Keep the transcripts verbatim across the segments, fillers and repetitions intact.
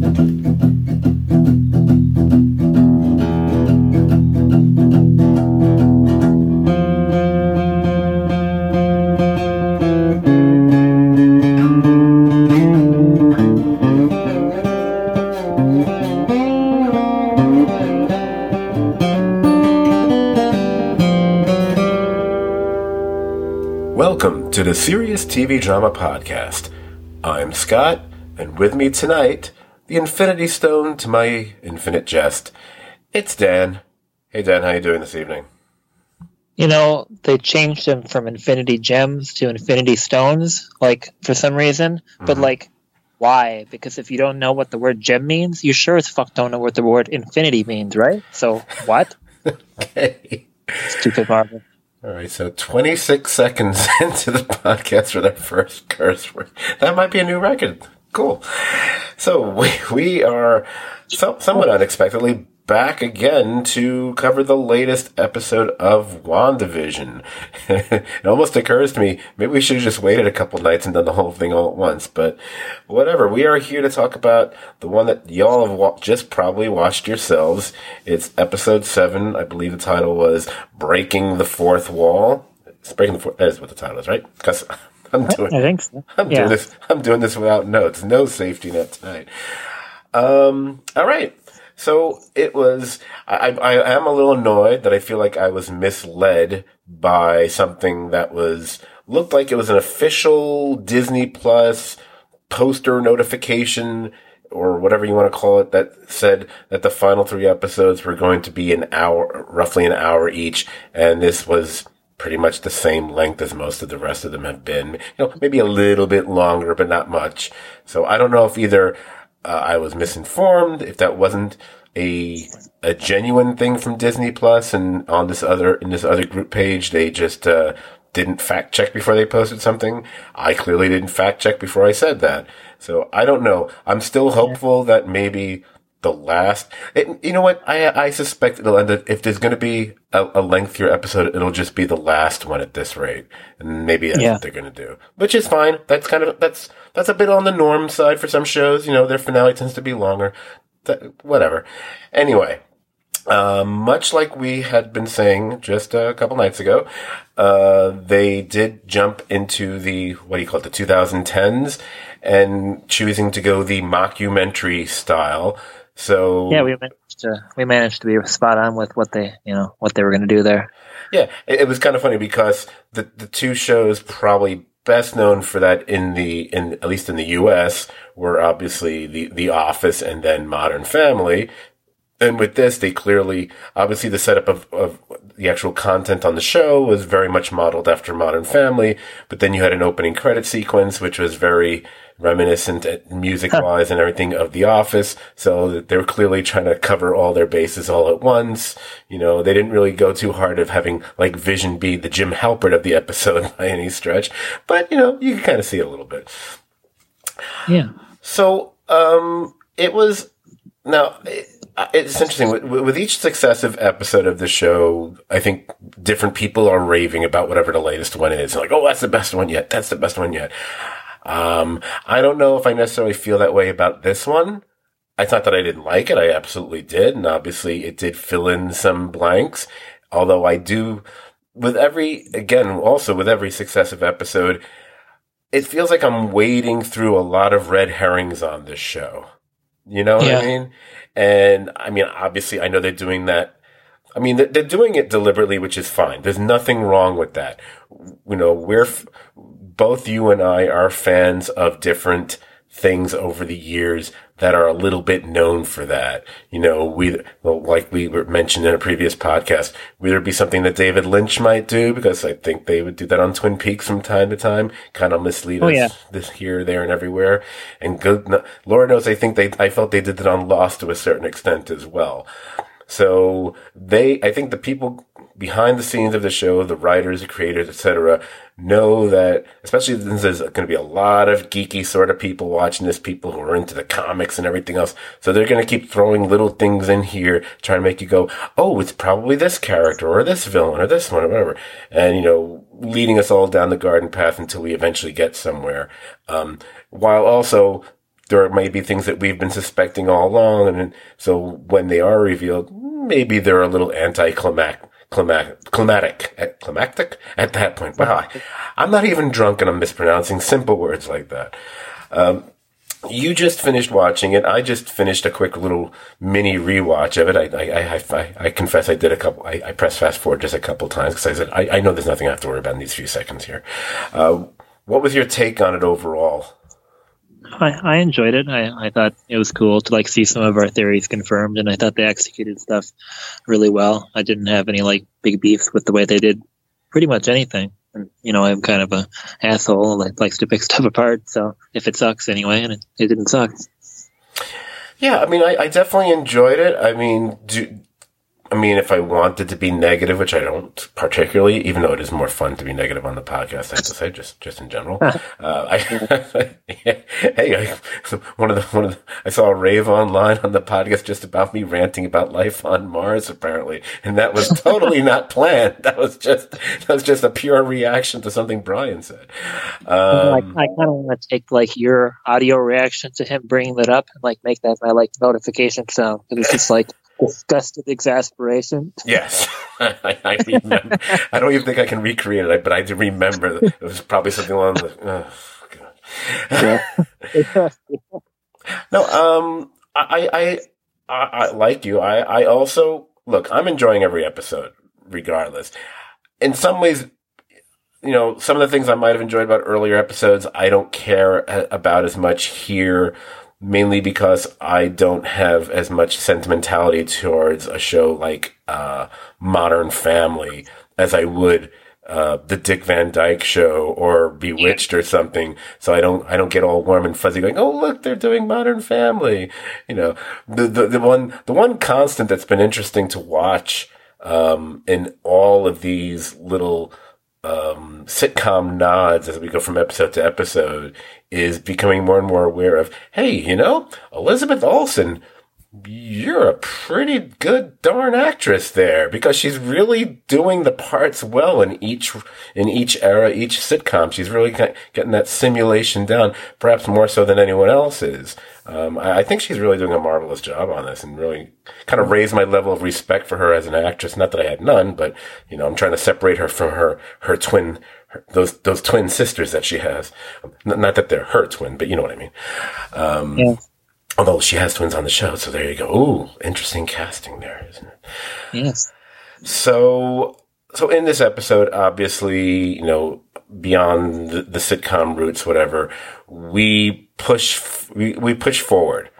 Welcome to the Serious T V Drama Podcast. I'm Scott, and with me tonight, the Infinity Stone to my infinite jest, it's Dan. Hey Dan, how you doing this evening? You know, they changed them from Infinity Gems to Infinity Stones, like, for some reason. Mm-hmm. But, like, why? Because if you don't know what the word gem means, you sure as fuck don't know what the word infinity means, right? So, what? Okay. Stupid Marvel. All right, so twenty-six seconds into the podcast for that first curse word. That might be a new record. Cool. So we we are so, somewhat unexpectedly back again to cover the latest episode of WandaVision. It almost occurs to me, maybe we should have just waited a couple nights and done the whole thing all at once. But whatever, we are here to talk about the one that y'all have wa- just probably watched yourselves. It's episode seven. I believe the title was Breaking the Fourth Wall. It's Breaking the Fourth. That is what the title is, right? Because I'm doing. I think so. I'm yeah. doing this. I'm doing this without notes. No safety net tonight. Um. All right. So it was, I, I am a little annoyed that I feel like I was misled by something that was, looked like it was an official Disney Plus poster notification or whatever you want to call it that said that the final three episodes were going to be an hour, roughly an hour each. And this was pretty much the same length as most of the rest of them have been. You know, maybe a little bit longer, but not much. So I don't know if either Uh, I was misinformed, if that wasn't a a genuine thing from Disney Plus, and on this other in this other group page they just uh, didn't fact check before they posted something. I clearly didn't fact check before I said that, so I don't know. I'm still hopeful that maybe the last, it, you know what? I I suspect it'll end up, if there's going to be a, a lengthier episode, it'll just be the last one at this rate, and maybe that's yeah. what they're going to do, which is fine. That's kind of that's that's a bit on the norm side for some shows. You know, their finale tends to be longer. That, whatever. Anyway, uh, much like we had been saying just a couple nights ago, uh, they did jump into the, what do you call it, the twenty tens, and choosing to go the mockumentary style. So yeah, we managed to we managed to be spot on with what they you know what they were going to do there. Yeah, it, it was kind of funny because the the two shows probably best known for that in the in at least in the U S were obviously the The Office and then Modern Family. And with this, they clearly, obviously the setup of, of the actual content on the show was very much modeled after Modern Family, but then you had an opening credit sequence, which was very reminiscent music-wise and everything of The Office, so they were clearly trying to cover all their bases all at once. You know, they didn't really go too hard of having, like, Vision be the Jim Halpert of the episode by any stretch, but, you know, you can kind of see it a little bit. Yeah. So, um, it was, now, it, it's interesting. With, with each successive episode of the show, I think different people are raving about whatever the latest one is. Like, oh, that's the best one yet. That's the best one yet. Um, I don't know if I necessarily feel that way about this one. It's not that I didn't like it. I absolutely did. And obviously it did fill in some blanks. Although I do, with every, again, also with every successive episode, it feels like I'm wading through a lot of red herrings on this show. You know what yeah. I mean? And I mean, obviously, I know they're doing that. I mean, they're doing it deliberately, which is fine. There's nothing wrong with that. You know, we're, both you and I are fans of different things over the years that are a little bit known for that. You know, we, well, like we were mentioned in a previous podcast, would there be something that David Lynch might do? Because I think they would do that on Twin Peaks from time to time, kind of mislead oh, us yeah. this here, there, and everywhere. And good, Lord knows, I think they, I felt they did that on Lost to a certain extent as well. So they, I think the people behind the scenes of the show, the writers, the creators, et cetera, know that, especially since there's going to be a lot of geeky sort of people watching this, people who are into the comics and everything else. So they're going to keep throwing little things in here, trying to make you go, oh, it's probably this character or this villain or this one or whatever. And, you know, leading us all down the garden path until we eventually get somewhere. Um, while also there may be things that we've been suspecting all along, and so when they are revealed, maybe they're a little anticlimactic, climatic, climatic, climactic at that point. Wow, I'm not even drunk and I'm mispronouncing simple words like that. Um, You just finished watching it. I just finished a quick little mini rewatch of it. I I I, I, I confess I did a couple. I, I pressed fast forward just a couple times because I said I, I know there's nothing I have to worry about in these few seconds here. Uh, what was your take on it overall? I, I enjoyed it. I, I thought it was cool to like see some of our theories confirmed, and I thought they executed stuff really well. I didn't have any like big beefs with the way they did pretty much anything. And, you know, I'm kind of a asshole that likes to pick stuff apart. So if it sucks anyway, and it, it didn't suck. Yeah, I mean, I, I definitely enjoyed it. I mean, do, I mean, if I wanted to be negative, which I don't particularly, even though it is more fun to be negative on the podcast, I have to say, just just in general. uh, I, hey, I, one of the one of the, I saw a rave online on the podcast just about me ranting about life on Mars, apparently, and that was totally not planned. That was just that was just a pure reaction to something Brian said. Um, like, I kind of want to take like your audio reaction to him bringing that up and like make that my like notification sound, because it's just like disgusted exasperation. Yes, I, I remember. I don't even think I can recreate it, but I do remember that it was probably something along the. Oh, God. No, um, I, I, I, I, like you. I, I also look. I'm enjoying every episode, regardless. In some ways, you know, some of the things I might have enjoyed about earlier episodes, I don't care about as much here. Mainly because I don't have as much sentimentality towards a show like uh, Modern Family as I would uh, the Dick Van Dyke Show or Bewitched or something. So I don't I don't get all warm and fuzzy going, oh look, they're doing Modern Family. You know, the the, the one the one constant that's been interesting to watch um, in all of these little um, sitcom nods as we go from episode to episode is becoming more and more aware of, hey, you know, Elizabeth Olsen, you're a pretty good darn actress there, because she's really doing the parts well in each, in each era, each sitcom. She's really getting that simulation down, perhaps more so than anyone else is. Um, I, I think she's really doing a marvelous job on this and really kind of raised my level of respect for her as an actress. Not that I had none, but, you know, I'm trying to separate her from her, her twin, her, those, those twin sisters that she has. Not that they're her twin, but you know what I mean. Um, yeah. Although she has twins on the show, so there you go. Ooh, interesting casting there, isn't it? Yes. So, so in this episode, obviously, you know, beyond the, the sitcom roots, whatever, we push, we, we push forward.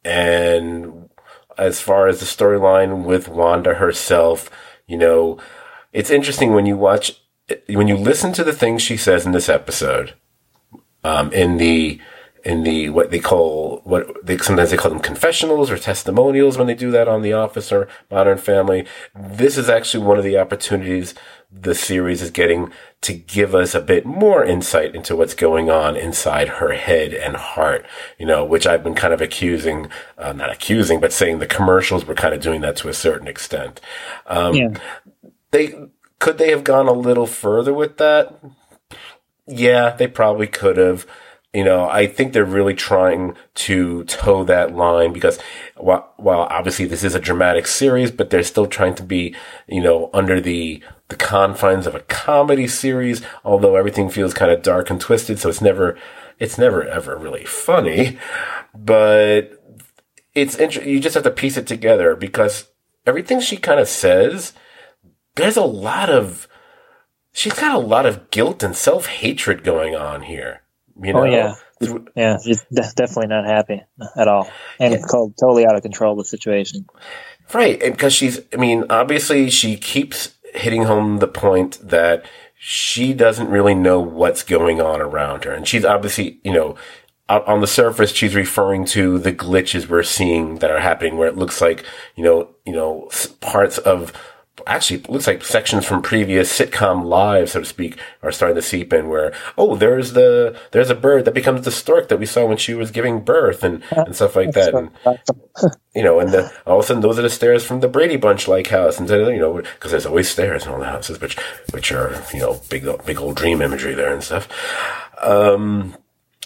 And as far as the storyline with Wanda herself, you know, it's interesting when you watch, when you listen to the things she says in this episode, um, in the, in the, what they call, what they, sometimes they call them confessionals or testimonials when they do that on The Office or Modern Family. This is actually one of the opportunities the series is getting to give us a bit more insight into what's going on inside her head and heart, you know, which I've been kind of accusing, uh, not accusing, but saying the commercials were kind of doing that to a certain extent. Um, yeah. they, could they have gone a little further with that? Yeah, they probably could have. You know, I think they're really trying to toe that line because while, while obviously this is a dramatic series, but they're still trying to be, you know, under the, the confines of a comedy series, although everything feels kind of dark and twisted. So it's never, it's never ever really funny, but it's interesting. You just have to piece it together because everything she kind of says, there's a lot of, she's got a lot of guilt and self-hatred going on here. You know? Oh yeah, yeah. She's de- definitely not happy at all, and yeah. Called totally out of control of the situation. Right, and because she's, I mean, obviously she keeps hitting home the point that she doesn't really know what's going on around her, and she's obviously, you know, on the surface, she's referring to the glitches we're seeing that are happening, where it looks like, you know, you know, parts of. Actually, it looks like sections from previous sitcom lives, so to speak, are starting to seep in where, oh, there's the, there's a bird that becomes the stork that we saw when she was giving birth and, and stuff like that. And, you know, and the, all of a sudden those are the stairs from the Brady Bunch-like house. And, you know, because there's always stairs in all the houses, which, which are, you know, big, big old dream imagery there and stuff. Um,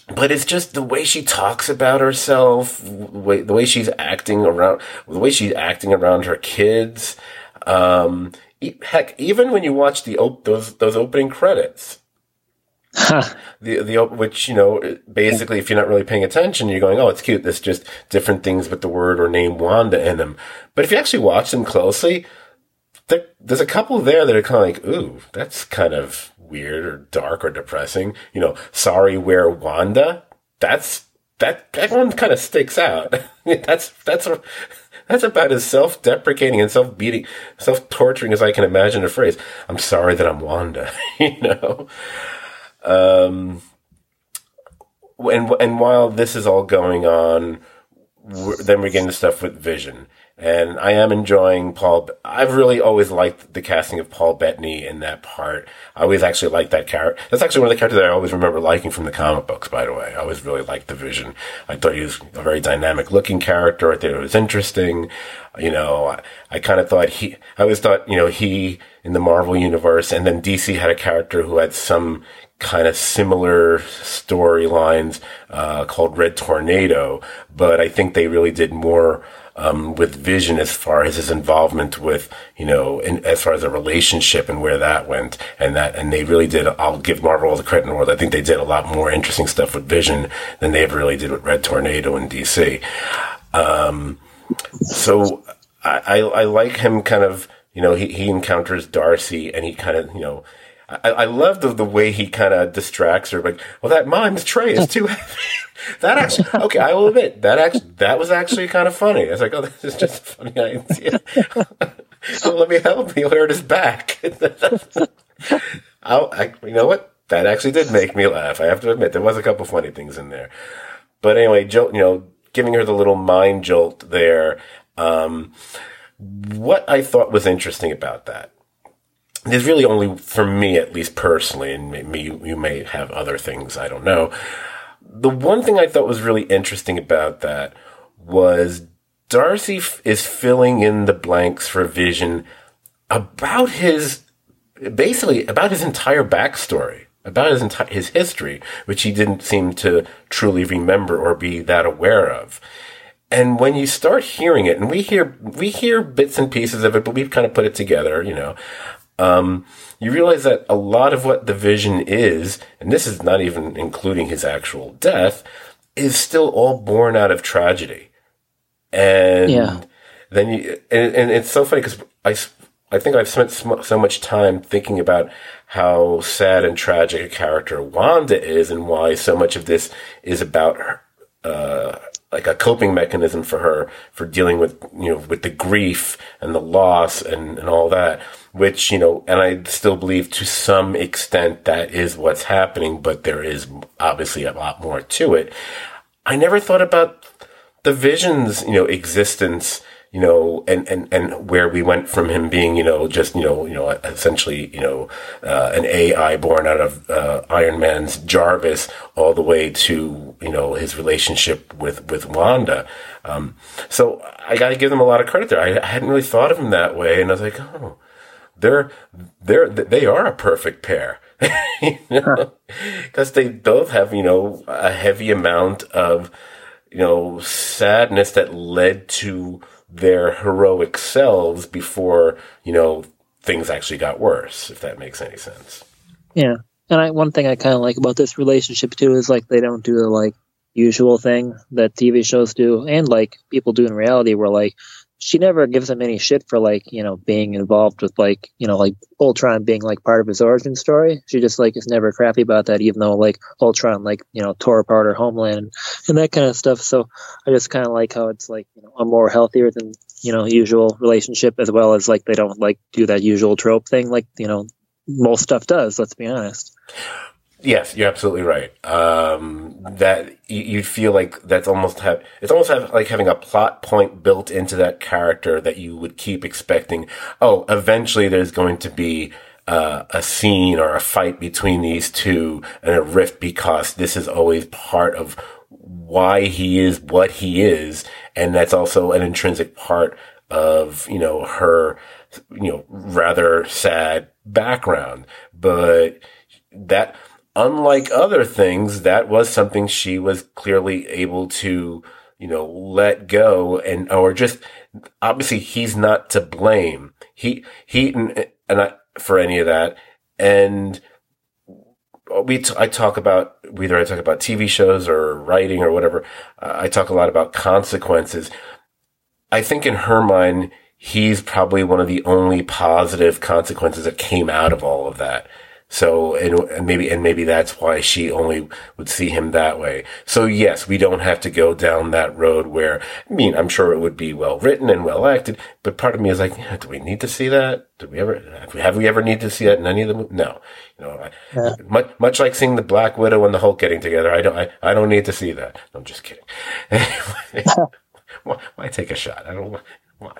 but it's just the way she talks about herself, the way, the way she's acting around, the way she's acting around her kids. Um, heck, even when you watch the op- those those opening credits, the the which you know basically, if you're not really paying attention, you're going, "Oh, it's cute." There's just different things with the word or name Wanda in them. But if you actually watch them closely, there, there's a couple there that are kind of like, "Ooh, that's kind of weird or dark or depressing." You know, sorry, we're Wanda. That's that that one kind of sticks out. that's that's a, that's about as self-deprecating and self-beating, self-torturing as I can imagine a phrase. I'm sorry that I'm Wanda. You know. Um, and and while this is all going on, we're, then we're getting to stuff with Vision. And I am enjoying Paul. I've really always liked the casting of Paul Bettany in that part. I always actually liked that character. That's actually one of the characters that I always remember liking from the comic books, by the way. I always really liked the Vision. I thought he was a very dynamic looking character. I thought it was interesting. You know, I, I kind of thought he, I always thought, you know, he in the Marvel universe, and then D C had a character who had some kind of similar storylines, uh, called Red Tornado, but I think they really did more Um, with Vision as far as his involvement with, you know, in, as far as a relationship and where that went, and that, and they really did. I'll give Marvel all the credit in the world. I think they did a lot more interesting stuff with Vision than they ever really did with Red Tornado in D C. Um, so I, I, I like him kind of, you know, he, he encounters Darcy and he kind of, you know, I, I love the, the way he kind of distracts her, like, well, that mime's tray is too heavy. That actually, okay, I will admit, that actually, that was actually kind of funny. I was like, oh, this is just a funny idea. Oh, let me help you hurt his back. I'll, I, you know what? That actually did make me laugh. I have to admit, there was a couple funny things in there. But anyway, Joe, you know, giving her the little mind jolt there, um, what I thought was interesting about that, there's really only, for me at least personally, and maybe you, you may have other things, I don't know. The one thing I thought was really interesting about that was Darcy f- is filling in the blanks for Vision about his, basically about his entire backstory, about his entire, his history, which he didn't seem to truly remember or be that aware of. And when you start hearing it, and we hear, we hear bits and pieces of it, but we've kind of put it together, you know, Um, you realize that a lot of what the Vision is, and this is not even including his actual death, is still all born out of tragedy. And yeah. then you, and, and it's so funny because I, I think I've spent so much time thinking about how sad and tragic a character Wanda is and why so much of this is about her, uh, like a coping mechanism for her for dealing with, you know, with the grief and the loss and, and all that, which, you know, and I still believe to some extent that is what's happening, but there is obviously a lot more to it. I never thought about the Vision's, you know, existence, you know, and, and, and where we went from him being, you know, just, you know, you know, essentially, you know, uh, an A I born out of, uh, Iron Man's Jarvis all the way to, you know, his relationship with, with Wanda. Um, so I gotta give them a lot of credit there. I, I hadn't really thought of him that way. And I was like, oh, they're, they're, they are a perfect pair. You know, because they both have, you know, a heavy amount of, you know, sadness that led to their heroic selves before, you know, things actually got worse, if that makes any sense. Yeah. And I, one thing I kind of like about this relationship too is like they don't do the like usual thing that T V shows do and like people do in reality where like she never gives him any shit for like, you know, being involved with like, you know, like Ultron being like part of his origin story. She just like is never crappy about that, even though like Ultron like, you know, tore apart her homeland and, and that kind of stuff. So I just kind of like how it's like, you know, a more healthier than, you know, usual relationship, as well as like they don't like do that usual trope thing like, you know, most stuff does, let's be honest. Yes, you're absolutely right. Um, that you, you feel like that's almost have, it's almost have, like having a plot point built into that character that you would keep expecting. Oh, eventually there's going to be uh, a scene or a fight between these two and a rift because this is always part of why he is what he is. And that's also an intrinsic part of, you know, her, you know, rather sad background. But that, unlike other things, that was something she was clearly able to, you know, let go and, or just, obviously he's not to blame. He, he, and, and I, for any of that. And we, t- I talk about, whether I talk about T V shows or writing or whatever, uh, I talk a lot about consequences. I think in her mind, he's probably one of the only positive consequences that came out of all of that. So, and, and maybe, and maybe that's why she only would see him that way. So yes, we don't have to go down that road where, I mean, I'm sure it would be well written and well acted, but part of me is like, yeah, do we need to see that? Do we ever, have we, have we ever need to see that in any of the, no, you know, I, yeah. much, much like seeing the Black Widow and the Hulk getting together. I don't, I, I don't need to see that. No, I'm just kidding. why, why take a shot? I don't know why.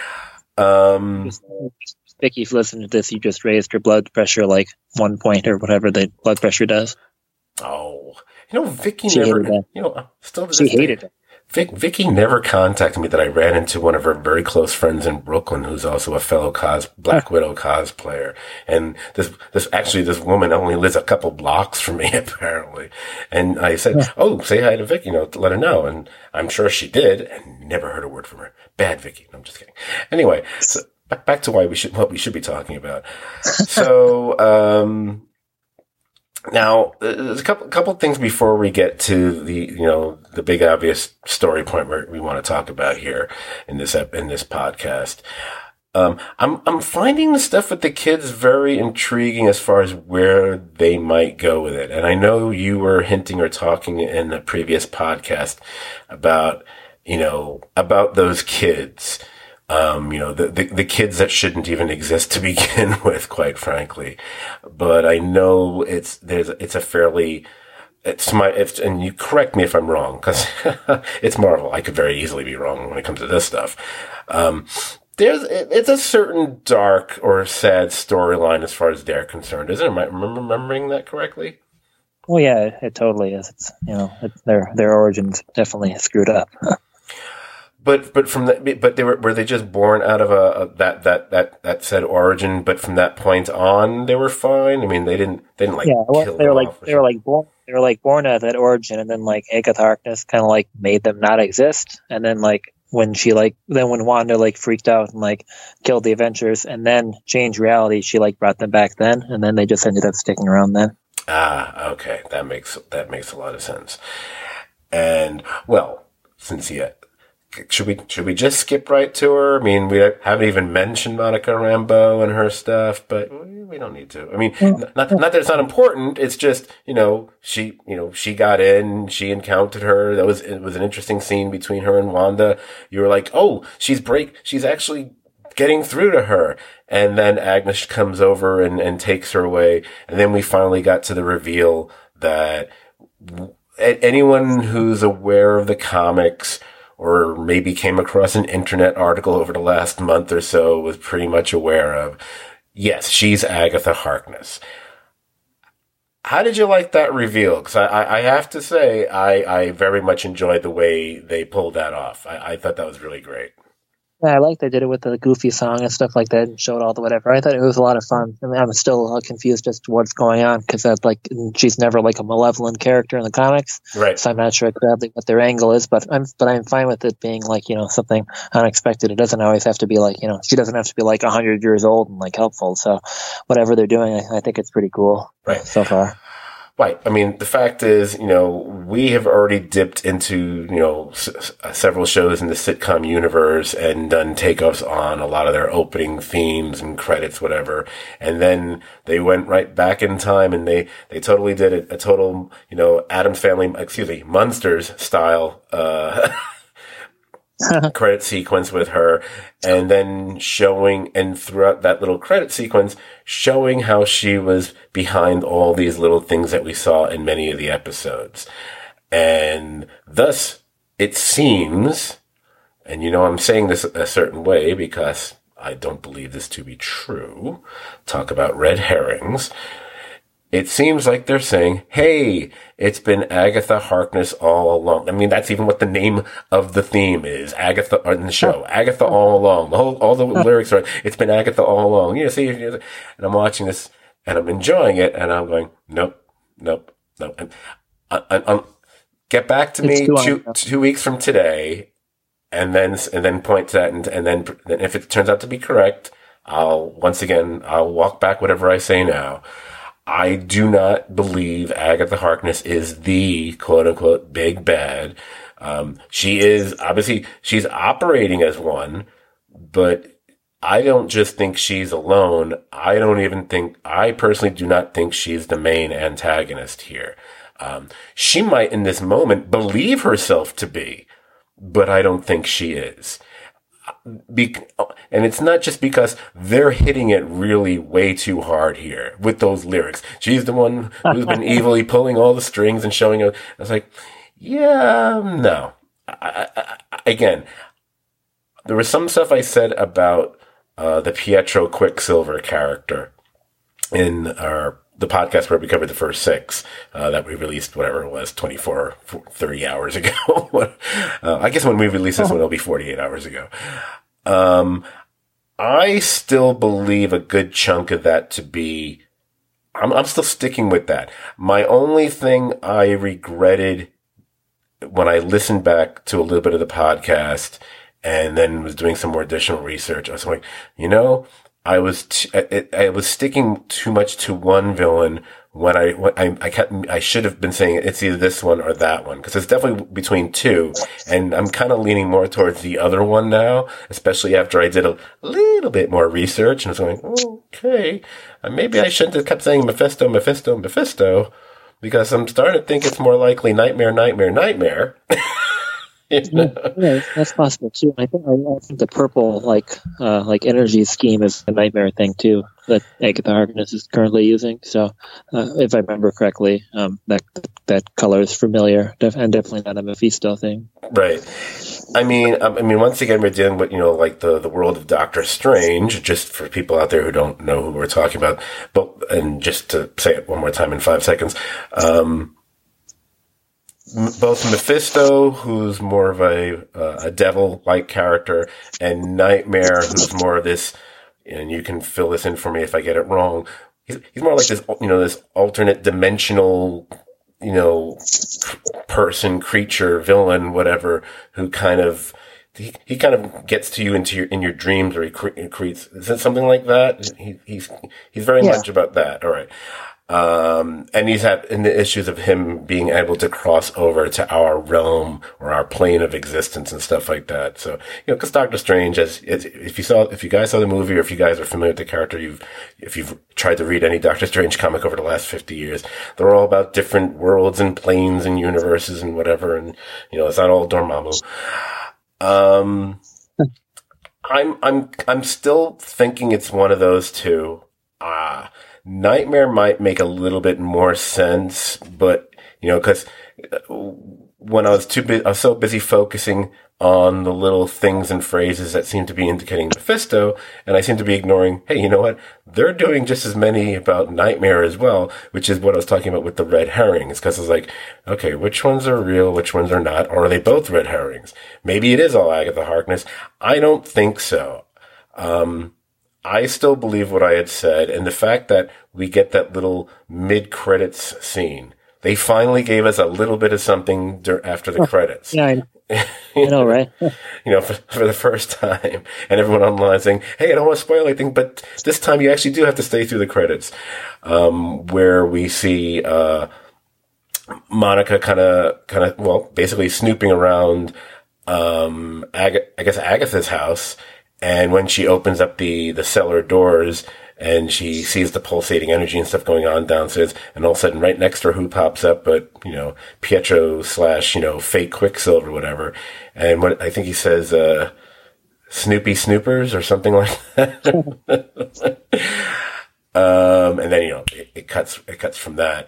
Um, Vicky, if you listen to this, you just raised your blood pressure like one point or whatever the blood pressure does. Oh, you know, Vicky she never, you know, still to she this hated day, it. Vic, Vicky never contacted me that I ran into one of her very close friends in Brooklyn, who's also a fellow cos Black Widow cosplayer. And this, this, actually, this woman only lives a couple blocks from me, apparently. And I said, yeah. oh, say hi to Vicky, you know, to let her know. And I'm sure she did, and never heard a word from her. Bad Vicky. No, I'm just kidding. Anyway, so back to why we should, what we should be talking about. So, um, now there's a couple, couple things before we get to the, you know, the big obvious story point where we want to talk about here in this, in this podcast. Um, I'm, I'm finding the stuff with the kids very intriguing as far as where they might go with it. And I know you were hinting or talking in a previous podcast about, you know, about those kids. Um, you know, the, the, the kids that shouldn't even exist to begin with, quite frankly. But I know it's, there's, it's a fairly, it's my, it's, and you correct me if I'm wrong, cause it's Marvel. I could very easily be wrong when it comes to this stuff. Um, there's, it's a certain dark or sad storyline as far as they're concerned, isn't it? Am I remembering that correctly? Well, yeah, it, it totally is. It's, you know, it's, their, their origins definitely screwed up. But but from that, but they were were they just born out of a, a that that that that said origin? But from that point on, they were fine. I mean, they didn't they didn't like yeah. Well, kill they were them like off they were like born they were like born out of that origin, and then like Agatha Harkness kind of like made them not exist, and then like when she like then when Wanda like freaked out and like killed the Avengers, and then changed reality, she like brought them back then, and then they just ended up sticking around then. Ah, okay, that makes that makes a lot of sense. And well, since yet. Should we should we just skip right to her? I mean, we haven't even mentioned Monica Rambeau and her stuff, but we don't need to. I mean, not not that it's not important. It's just, you know, she you know she got in, she encountered her. That was it was an interesting scene between her and Wanda. You were like, oh, she's break, she's actually getting through to her, and then Agnes comes over and and takes her away, and then we finally got to the reveal that anyone who's aware of the comics, or maybe came across an internet article over the last month or so, was pretty much aware of, yes, she's Agatha Harkness. How did you like that reveal? Because I, I have to say, I, I very much enjoyed the way they pulled that off. I, I thought that was really great. Yeah, I like they did it with the goofy song and stuff like that, and showed all the whatever. I thought it was a lot of fun. I mean, I'm still uh, confused as to what's going on, because that's like she's never like a malevolent character in the comics, right? So I'm not sure exactly what their angle is, but I'm but I'm fine with it being like, you know, something unexpected. It doesn't always have to be like, you know, she doesn't have to be like a hundred years old and like helpful. So whatever they're doing, I, I think it's pretty cool, right, so far. Right. I mean, the fact is, you know, we have already dipped into, you know, s- several shows in the sitcom universe and done takeoffs on a lot of their opening themes and credits, whatever. And then they went right back in time and they, they totally did a, a total, you know, Addams Family, excuse me, Munsters style, uh, credit sequence with her, and then showing, and throughout that little credit sequence, showing how she was behind all these little things that we saw in many of the episodes. And thus, it seems, and you know I'm saying this a certain way because I don't believe this to be true, talk about red herrings, it seems like they're saying, hey, it's been Agatha Harkness all along. I mean, that's even what the name of the theme is. Agatha, in the show. Agatha all along. The whole, all the lyrics are, it's been Agatha all along. You know, see, and I'm watching this and I'm enjoying it and I'm going, nope, nope, nope. And, uh, uh, um, get back to It's me too two on- two weeks from today, and then and then point to that, and, and then then if it turns out to be correct, I'll once again I'll walk back whatever I say now. I do not believe Agatha Harkness is the quote unquote big bad. Um, she is obviously she's operating as one, but I don't just think she's alone. I don't even think, I personally do not think she's the main antagonist here. Um, she might in this moment believe herself to be, but I don't think she is. Be- and it's not just because they're hitting it really way too hard here with those lyrics. She's the one who's been evilly pulling all the strings and showing up. I was like, yeah, no. I, I, I, again, there was some stuff I said about uh, the Pietro Quicksilver character in our the podcast where we covered the first six uh, that we released, whatever it was, twenty-four, thirty hours ago. uh, I guess when we release this one, it'll be forty-eight hours ago. Um, I still believe a good chunk of that to be, I'm, I'm still sticking with that. My only thing I regretted when I listened back to a little bit of the podcast and then was doing some more additional research, I was like, you know, I was t- I, I was sticking too much to one villain when I when I I, kept, I should have been saying it's either this one or that one, because it's definitely between two, and I'm kind of leaning more towards the other one now, especially after I did a little bit more research and I was going, okay, maybe I shouldn't have kept saying Mephisto, Mephisto, Mephisto, because I'm starting to think it's more likely Nightmare, Nightmare, Nightmare. You know? Yeah, yeah, that's possible too. I think I, I think the purple like uh, like energy scheme is a nightmare thing too that Agatha Harkness is currently using. So, uh, if I remember correctly, um, that that color is familiar, def- and definitely not a Mephisto thing. Right. I mean, I mean, once again, we're dealing with, you know, like the, the world of Doctor Strange, just for people out there who don't know who we're talking about. But, and just to say it one more time in five seconds, um, both Mephisto, who's more of a uh, a devil-like character, and Nightmare, who's more of this, and you can fill this in for me if I get it wrong. He's, he's more like this, you know, this alternate dimensional, you know, person, creature, villain, whatever, who kind of he, he kind of gets to you into your in your dreams, or he, cre- he creates. Is it something like that? He, he's he's very Yeah. much about that. All right. Um, and he's had in the issues of him being able to cross over to our realm or our plane of existence and stuff like that. So, you know, cause Doctor Strange, as, as if you saw, if you guys saw the movie or if you guys are familiar with the character, you've, if you've tried to read any Doctor Strange comic over the last fifty years, they're all about different worlds and planes and universes and whatever. And, you know, it's not all Dormammu. Um, I'm, I'm, I'm still thinking it's one of those two. Ah, uh, Nightmare might make a little bit more sense, but, you know, because when I was too busy, I was so busy focusing on the little things and phrases that seem to be indicating Mephisto, and I seem to be ignoring, hey, you know what? They're doing just as many about Nightmare as well, which is what I was talking about with the red herrings, because I was like, okay, which ones are real, which ones are not, or are they both red herrings? Maybe it is all Agatha Harkness. I don't think so. Um, I still believe what I had said, and the fact that we get that little mid-credits scene. They finally gave us a little bit of something dur- after the credits. Yeah, I, I know, right? You know, for, for the first time. And everyone online saying, hey, I don't want to spoil anything, but this time you actually do have to stay through the credits. Um, where we see uh, Monica kind of, kind of, well, basically snooping around, um, Ag- I guess, Agatha's house. And when she opens up the, the cellar doors and she sees the pulsating energy and stuff going on downstairs, and all of a sudden right next to her, who pops up, but, you know, Pietro slash, you know, fake Quicksilver, whatever. And what I think he says, uh, Snoopy Snoopers or something like that. um, and then, you know, it, it cuts, it cuts from that.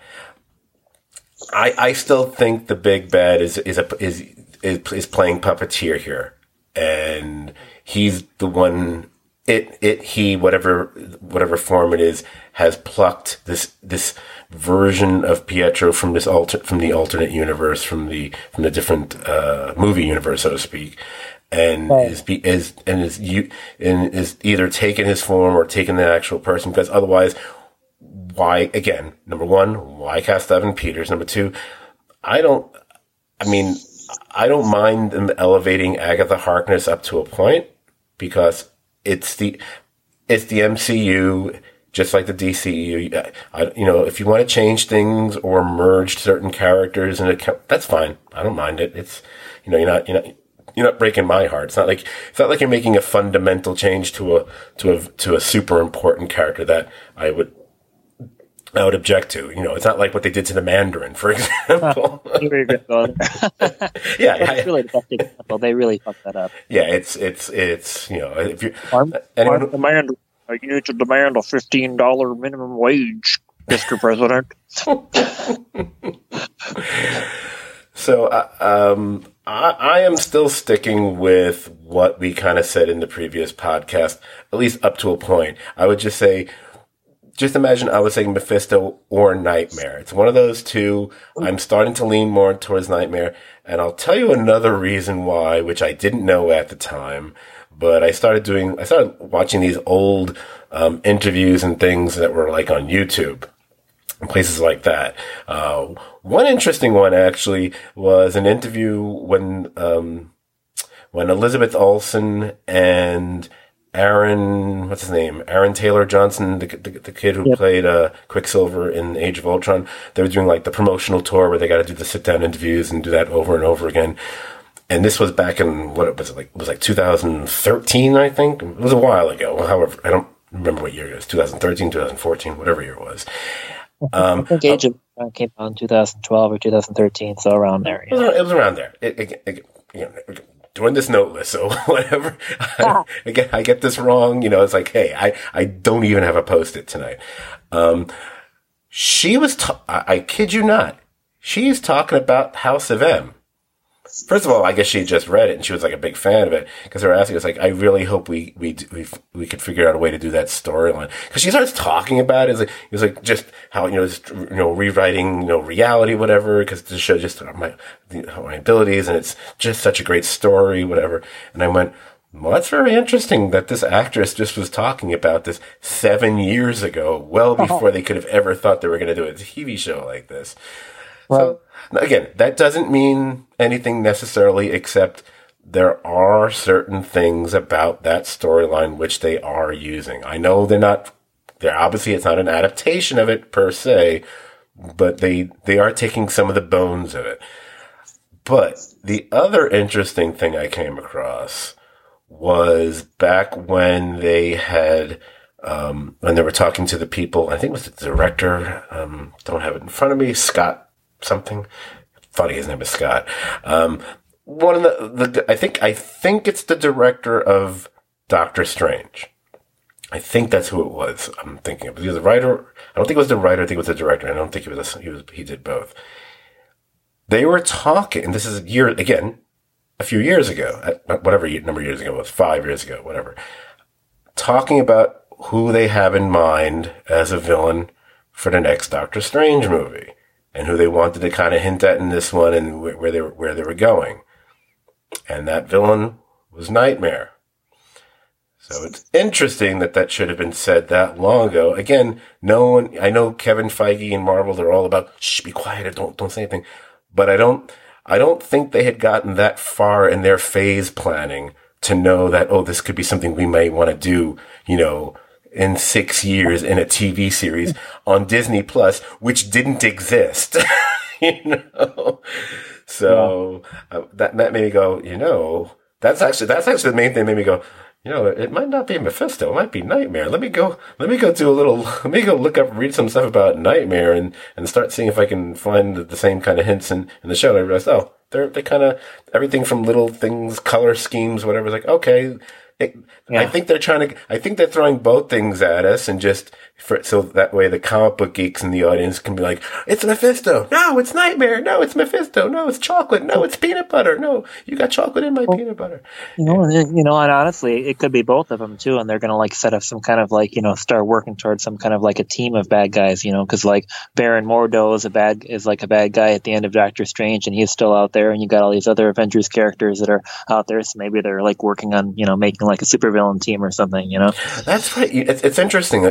I, I still think the big bad is, is a, is, is, is playing puppeteer here. And he's the one, it, it, he, whatever, whatever form it is, has plucked this, this version of Pietro from this alter, from the alternate universe, from the, from the different, uh, movie universe, so to speak. And right. is, is, and is, you, and is either taken his form or taken the actual person, because otherwise, why, again, number one, why cast Evan Peters? Number two, I don't, I mean, I don't mind them elevating Agatha Harkness up to a point because it's the, it's the M C U, just like the D C U. I, you know, if you want to change things or merge certain characters in a, that's fine. I don't mind it. It's, you know, you're not, you're not, you're not breaking my heart. It's not like, it's not like you're making a fundamental change to a, to a, to a super important character that I would, I would object to. You know, it's not like what they did to the Mandarin, for example. Oh, yeah, that's I, really the best example. They really fucked that up. Yeah, it's it's it's you know, if you Arm, anyone, arm demand, I need to demand a fifteen dollar minimum wage, Mister President. So, uh, um, I, I am still sticking with what we kind of said in the previous podcast, at least up to a point. I would just say, just imagine I was saying Mephisto or Nightmare. It's one of those two. I'm starting to lean more towards Nightmare. And I'll tell you another reason why, which I didn't know at the time. But I started doing, I started watching these old um, interviews and things that were like on YouTube and places like that. Uh, one interesting one actually was an interview when, um, when Elizabeth Olsen and Aaron, what's his name? Aaron Taylor Johnson, the the, the kid who yep. played uh, Quicksilver in Age of Ultron. They were doing like the promotional tour where they got to do the sit down interviews and do that over and over again. And this was back in what it was like. It was like two thousand thirteen, I think. It was a while ago. However, I don't remember what year it was. twenty thirteen, twenty fourteen, whatever year it was. Um, I think Age of Ultron came out in two thousand twelve or two thousand thirteen, so around there. Yeah. It, was, it was around there. It, it, it, you know, doing this note list, so whatever. I, I get I get this wrong, you know. It's like, hey, I, I don't even have a post-it tonight. Um, she was, ta- I, I kid you not, she's talking about House of M. First of all, I guess she just read it and she was like a big fan of it because they were asking us like, I really hope we we we we could figure out a way to do that storyline because she starts talking about it. It's like it was like just how you know just, you know rewriting you know reality whatever because to show just my my abilities and it's just such a great story whatever. And I went, well, that's very interesting that this actress just was talking about this seven years ago, well before they could have ever thought they were going to do a T V show like this. So, again, that doesn't mean anything necessarily except there are certain things about that storyline which they are using. I know they're not, they're obviously it's not an adaptation of it per se, but they, they are taking some of the bones of it. But the other interesting thing I came across was back when they had, um, when they were talking to the people, I think it was the director, um, don't have it in front of me, Scott something. Funny, his name is Scott. Um, one of the, the, I think, I think it's the director of Doctor Strange. I think that's who it was. I'm thinking of. He was the writer. I don't think it was the writer. I think it was the director. I don't think he was. A, he was. He did both. They were talking, and this is a year again, a few years ago, whatever number of years ago it was, five years ago, whatever. Talking about who they have in mind as a villain for the next Doctor Strange movie. And who they wanted to kind of hint at in this one and where they were, where they were going. And that villain was Nightmare. So it's interesting that that should have been said that long ago. Again, no one, I know Kevin Feige and Marvel, they're all about, shh, be quiet, don't, don't say anything. But I don't, I don't think they had gotten that far in their phase planning to know that, oh, this could be something we may want to do, you know, in six years in a T V series on Disney Plus, which didn't exist, you know? So yeah. uh, that, that made me go, you know, that's actually, that's actually the main thing that made me go, you know, it might not be Mephisto. It might be Nightmare. Let me go, let me go do a little, let me go look up, read some stuff about Nightmare and, and start seeing if I can find the, the same kind of hints in, in the show. And I realized, oh, they're, they kind of, everything from little things, color schemes, whatever. It's like, okay. It, yeah. I think they're trying to, I think they're throwing both things at us and just, for, so that way the comic book geeks in the audience can be like, it's Mephisto. No, it's Nightmare. No, it's Mephisto. No, it's chocolate. No, it's peanut butter. No, you got chocolate in my well, peanut butter. You know, and, you know, and honestly, it could be both of them too. And they're going to like set up some kind of like, you know, start working towards some kind of like a team of bad guys, you know, cause like Baron Mordo is a bad, is like a bad guy at the end of Doctor Strange and he's still out there. And you got all these other Avengers characters that are out there. So maybe they're like working on, you know, making like a supervillain team or something, you know? That's right. It's, it's interesting.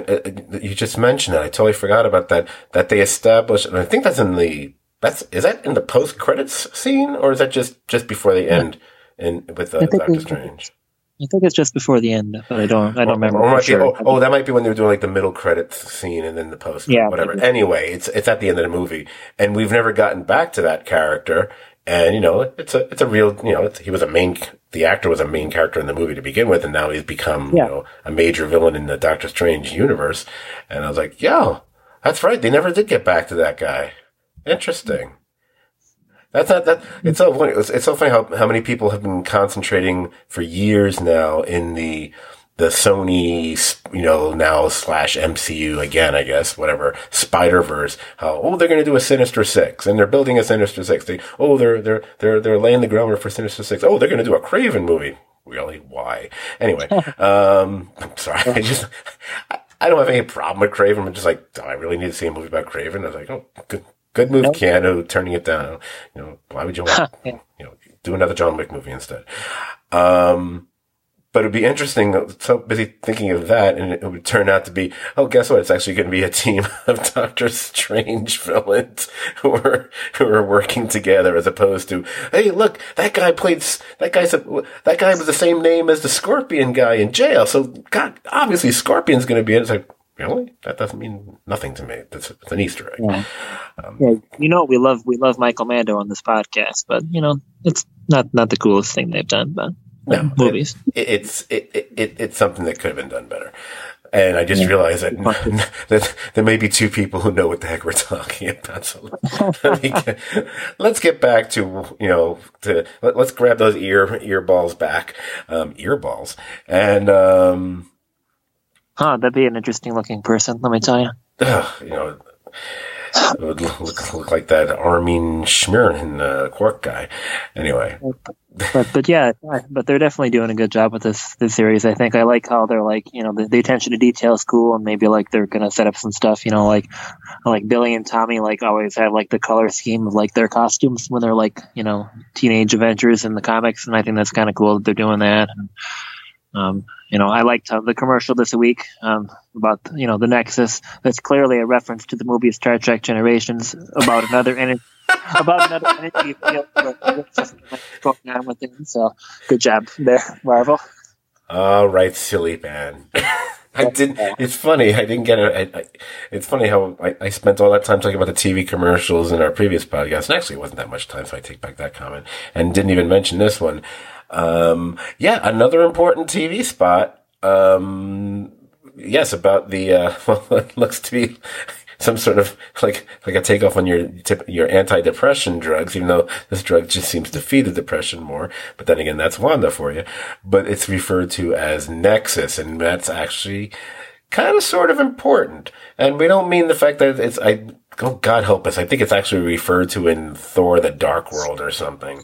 you just mentioned that. I totally forgot about that. That they established, and I think that's in the that's is that in the post credits scene, or is that just just before the end in with uh, Doctor Strange? I think it's just before the end, but I don't I don't remember. Or, or for sure. be, oh, oh, that might be when they were doing like the middle credits scene and then the post, yeah, whatever. Anyway, it's it's at the end of the movie, and we've never gotten back to that character. And you know, it's a it's a real you know it's, he was a main the actor was a main character in the movie to begin with, and now he's become yeah. you know a major villain in the Doctor Strange universe. And I was like, yeah, that's right. They never did get back to that guy. Interesting. That's not that. It's so funny. It's, it's so funny how how many people have been concentrating for years now in the the Sony, you know, now slash M C U again, I guess, whatever, Spider-Verse. How oh they're going to do a Sinister Six, and they're building a Sinister Six. They oh they're they're they're they're laying the groundwork for Sinister Six. Oh, they're going to do a Kraven movie. Really? Why? Anyway, um, I'm sorry. I just I, I don't have any problem with Kraven. I'm just like, do I really need to see a movie about Kraven? I was like, oh, good. Good move, nope. Keanu, turning it down. You know, why would you want to, you know, do another John Wick movie instead? Um, but it'd be interesting. I'm so busy thinking of that, and it would turn out to be, oh, guess what? It's actually going to be a team of Doctor Strange villains who are who are working together, as opposed to, hey, look, that guy played that guy's a, that guy was the same name as the Scorpion guy in jail. So, God, obviously, Scorpion's going to be in it. It's like, really? That doesn't mean nothing to me. That's it's an Easter egg. Yeah. Um, yeah. You know, we love we love Michael Mando on this podcast, but you know, it's not not the coolest thing they've done. But no, movies, it, it's it, it it's something that could have been done better. And I just yeah. realized that, that there may be two people who know what the heck we're talking about. So let me get, let's get back to, you know, to, let, let's grab those ear ear balls back, um, ear balls, and um. Huh, that'd be an interesting looking person, let me tell you. Uh, you know, it would look, look, look like that Armin Schmirin, uh, Quark guy. Anyway. But, but yeah, but they're definitely doing a good job with this, this series. I think I like how they're like, you know, the, the attention to detail is cool, and maybe like they're going to set up some stuff, you know, like, like Billy and Tommy like always have like the color scheme of like their costumes when they're like, you know, teenage adventures in the comics. And I think that's kind of cool that they're doing that. And, Um, you know, I liked uh, the commercial this week um, about, you know, the Nexus. That's clearly a reference to the movie Star Trek Generations about another energy, about another energy field going on with it. So, good job there, Marvel. All right, silly man. I didn't. It's funny. I didn't get it. I, I, it's funny how I, I spent all that time talking about the T V commercials in our previous podcast, and actually it wasn't that much time, so I take back that comment and didn't even mention this one. Um, yeah, another important T V spot. Um, yes, about the, uh, well, it looks to be some sort of like, like a takeoff on your, your antidepressant drugs, even though this drug just seems to feed the depression more. But then again, that's Wanda for you. But it's referred to as Nexus, and that's actually kind of sort of important. And we don't mean the fact that it's, I, oh, God help us. I think it's actually referred to in Thor: The Dark World or something.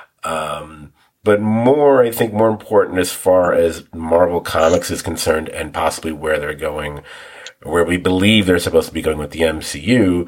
Um, But more, I think more important as far as Marvel Comics is concerned, and possibly where they're going, where we believe they're supposed to be going with the M C U.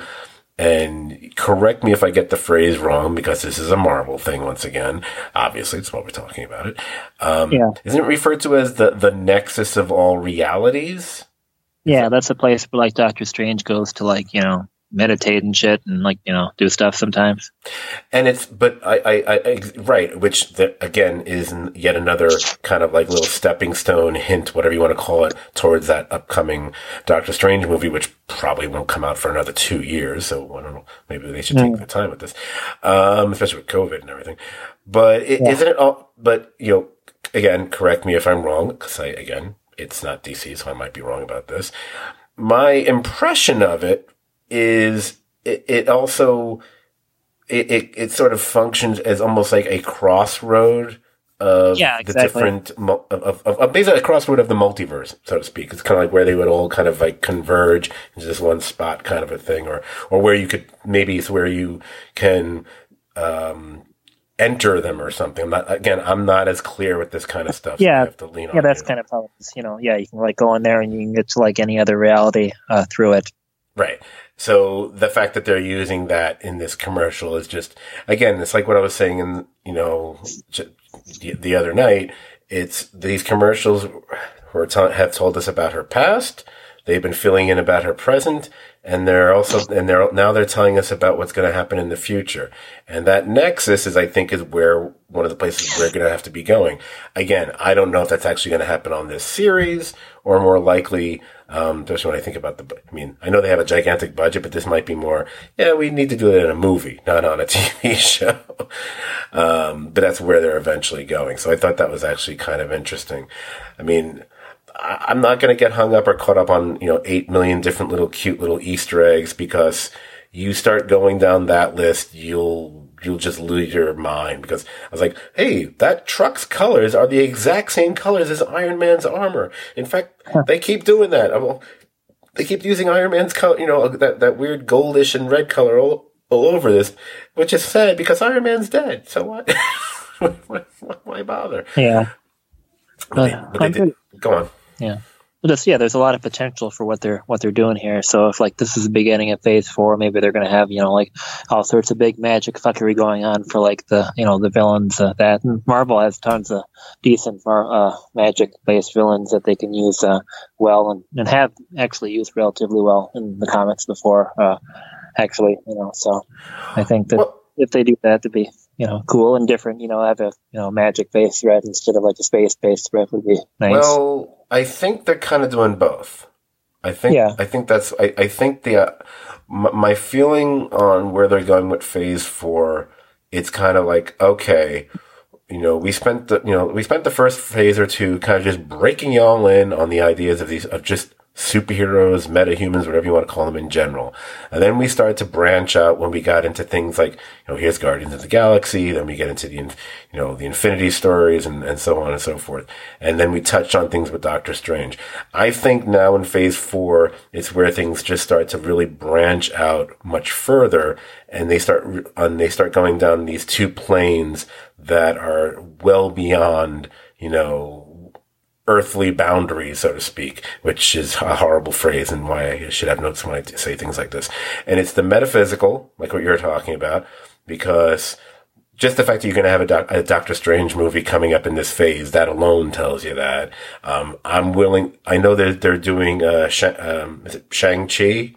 And correct me if I get the phrase wrong, because this is a Marvel thing once again. Obviously, it's what we're talking about it. Um, yeah. Isn't it referred to as the, the nexus of all realities? Yeah, that's a place where like Doctor Strange goes to like, you know, meditate and shit and like, you know, do stuff sometimes. And it's, but I, I, I right, which the, again is yet another kind of like little stepping stone hint, whatever you want to call it, towards that upcoming Doctor Strange movie, which probably won't come out for another two years. So I don't know, maybe they should take mm. their time with this, um, especially with COVID and everything. But it, yeah. isn't it all, but you know, again, correct me if I'm wrong, because I, again, it's not D C, so I might be wrong about this. My impression of it is it, it also it, it it sort of functions as almost like a crossroad of yeah, exactly. the different of, of, of basically a crossroad of the multiverse, so to speak. It's kind of like where they would all kind of like converge into this one spot, kind of a thing, or or where you could maybe it's where you can um enter them or something. I'm not, again, I'm not as clear with this kind of stuff. Yeah, so I have to lean yeah, on that's you. kind of how it's, you know, yeah, you can like go in there and you can get to like any other reality uh, through it. Right. So the fact that they're using that in this commercial is just, again, it's like what I was saying in, you know, the, the other night. It's these commercials were t- have told us about her past. they've been filling in about her present, and they're also, and they're, now they're telling us about what's going to happen in the future. And that nexus is, I think, is where one of the places we're going to have to be going. Again, I don't know if that's actually going to happen on this series, or more likely, um, just when I think about the, I mean, I know they have a gigantic budget, but this might be more, yeah, we need to do it in a movie, not on a T V show. um, but that's where they're eventually going. So I thought that was actually kind of interesting. I mean, I'm not going to get hung up or caught up on, you know, eight million different little cute little Easter eggs, because you start going down that list, you'll, you'll just lose your mind. Because I was like, hey, that truck's colors are the exact same colors as Iron Man's armor. In fact, they keep doing that. Well, they keep using Iron Man's color, you know, that, that weird goldish and red color all, all over this, which is sad because Iron Man's dead. So what? why, why bother? Yeah. But they, but they did. Go on. Yeah. Well, just, yeah, there's a lot of potential for what they're what they're doing here. So if like this is the beginning of phase four, maybe they're gonna have, you know, like all sorts of big magic fuckery going on for like the, you know, the villains, uh, that and Marvel has tons of decent uh, magic based villains that they can use uh, well, and, and have actually used relatively well in the comics before, uh, actually, you know. So I think that well, if they do that, to be, you know, cool and different, you know, have a, you know, magic based threat instead of like a space based threat would be nice. Well, I think they're kind of doing both. I think, yeah. I think that's, I, I think the, uh, m- my feeling on where they're going with phase four, it's kind of like, okay, you know, we spent the, you know, we spent the first phase or two kind of just breaking y'all in on the ideas of these, of just superheroes, metahumans, whatever you want to call them in general. And then we started to branch out when we got into things like, you know, here's Guardians of the Galaxy, then we get into the, you know, the Infinity stories and, and so on and so forth. And then we touched on things with Doctor Strange. I think now in phase four, it's where things just start to really branch out much further, and they start, and they start going down these two planes that are well beyond, you know, earthly boundaries, so to speak, which is a horrible phrase and why I should have notes when I say things like this. And it's the metaphysical, like what you're talking about, because just the fact that you're going to have a, doc- a Doctor Strange movie coming up in this phase, that alone tells you that. Um, I'm willing, I know that they're doing, uh, Sh- um, is it Shang-Chi?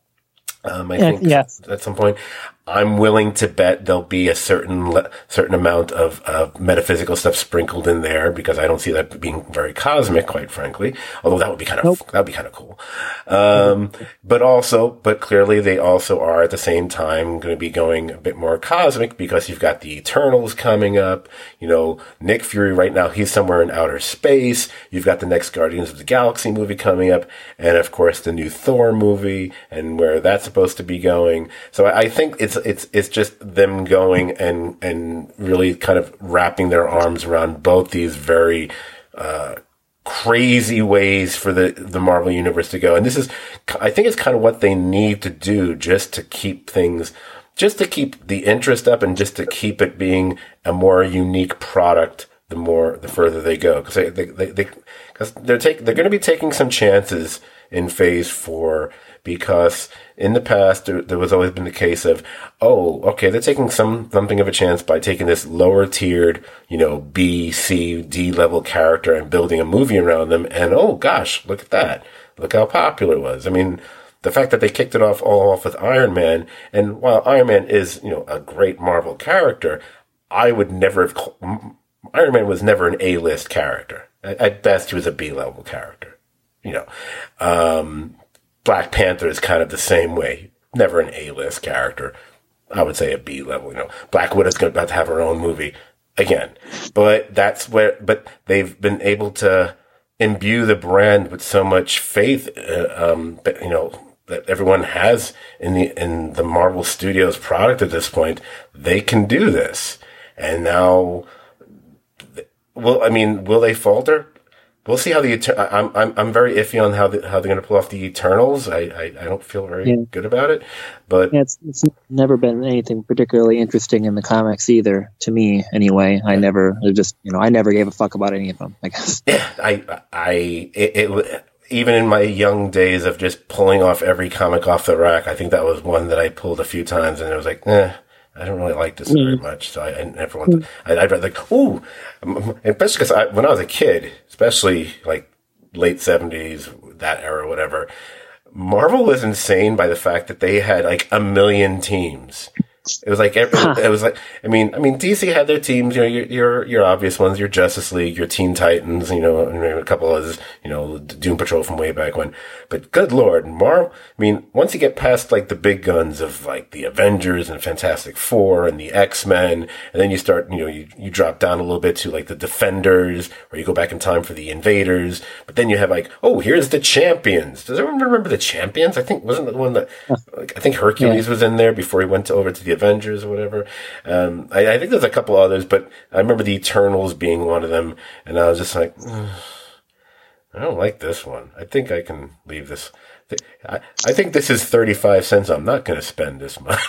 Um, I yeah, think yes. at some point, I'm willing to bet there'll be a certain le- certain amount of, of metaphysical stuff sprinkled in there, because I don't see that being very cosmic, quite frankly. Although that would be kind of nope. that would be kind of cool. Um, but also, but clearly they also are at the same time going to be going a bit more cosmic, because you've got the Eternals coming up. You know, Nick Fury right now, he's somewhere in outer space. You've got the next Guardians of the Galaxy movie coming up, and of course the new Thor movie, and where that's supposed to be going. So I, I think it's It's it's just them going and and really kind of wrapping their arms around both these very uh, crazy ways for the, the Marvel Universe to go. And this is, I think it's kind of what they need to do just to keep things, just to keep the interest up and just to keep it being a more unique product the more, the further they go. Because they, they, they, they, cause they're take, they're going to be taking some chances in phase four, because in the past, there, there was always been the case of, oh, okay, they're taking some, something of a chance by taking this lower tiered, you know, B, C, D level character and building a movie around them. And oh gosh, look at that. Look how popular it was. I mean, the fact that they kicked it off all off with Iron Man, and while Iron Man is, you know, a great Marvel character, I would never have, Iron Man was never an A-list character. At best, he was a B-level character, you know. Um, Black Panther is kind of the same way. Never an A-list character. I would say a B-level, you know. Black Widow's going to have her own movie again. But that's where, but they've been able to imbue the brand with so much faith, uh, um, that, you know, that everyone has in the, in the Marvel Studios product at this point. They can do this. And now, well, I mean, will they falter? We'll see how the, I'm, I'm, I'm very iffy on how the, how they're going to pull off the Eternals. I, I, I don't feel very yeah. good about it, but yeah, it's, it's never been anything particularly interesting in the comics either, to me anyway. I never just, you know, I never gave a fuck about any of them, I guess. Yeah, I, I, it, it, even in my young days of just pulling off every comic off the rack, I think that was one that I pulled a few times and it was like, eh. I don't really like this very much, so I, I never want to. I, I'd rather like, ooh, especially because I, when I was a kid, especially like late seventies, that era, whatever. Marvel was insane by the fact that they had like a million teams. It was like, every, huh. it was like, I mean, I mean, D C had their teams, you know, your, your, your obvious ones, your Justice League, your Teen Titans, you know, and a couple of others, you know, Doom Patrol from way back when. But good Lord, Marvel, I mean, once you get past like the big guns of like the Avengers and Fantastic Four and the X-Men, and then you start, you know, you, you drop down a little bit to like the Defenders, or you go back in time for the Invaders. But then you have like, oh, here's the Champions. Does everyone remember the Champions? I think, wasn't the one that, like, I think Hercules yeah. was in there before he went to, over to the Avengers or whatever. Um, I, I think there's a couple others, but I remember the Eternals being one of them, and I was just like, mm, I don't like this one. I think I can leave this. I, I think this is thirty-five cents. I'm not going to spend this money.